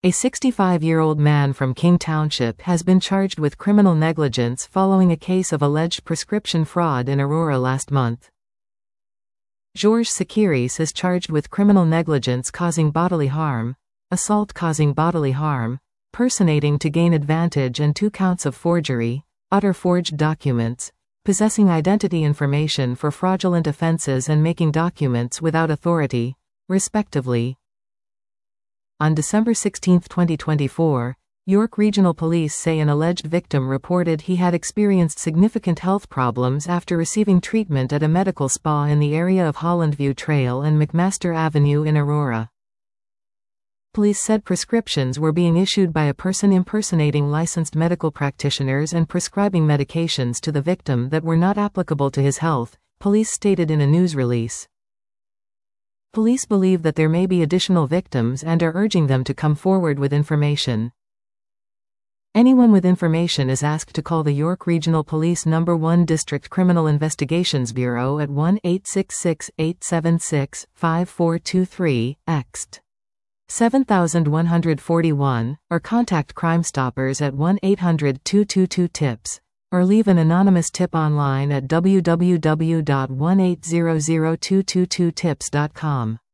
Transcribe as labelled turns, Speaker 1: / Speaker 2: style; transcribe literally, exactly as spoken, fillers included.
Speaker 1: A sixty-five-year-old man from King Township has been charged with criminal negligence following a case of alleged prescription fraud in Aurora last month. Georges Sakiris is charged with criminal negligence causing bodily harm, assault causing bodily harm, personating to gain advantage, and two counts of forgery, utter forged documents, possessing identity information for fraudulent offenses, and making documents without authority, respectively. On December sixteenth twenty twenty-four, York Regional Police say an alleged victim reported he had experienced significant health problems after receiving treatment at a medical spa in the area of Hollandview Trail and McMaster Avenue in Aurora. Police said prescriptions were being issued by a person impersonating licensed medical practitioners and prescribing medications to the victim that were not applicable to his health, police stated in a news release. Police believe that there may be additional victims and are urging them to come forward with information. Anyone with information is asked to call the York Regional Police Number one District Criminal Investigations Bureau at one eight six six, eight seven six, five four two three, ext. seven one four one, or contact Crime Stoppers at one eight hundred, two two two, TIPS, or leave an anonymous tip online at w w w dot one eight zero zero two two two tips dot com.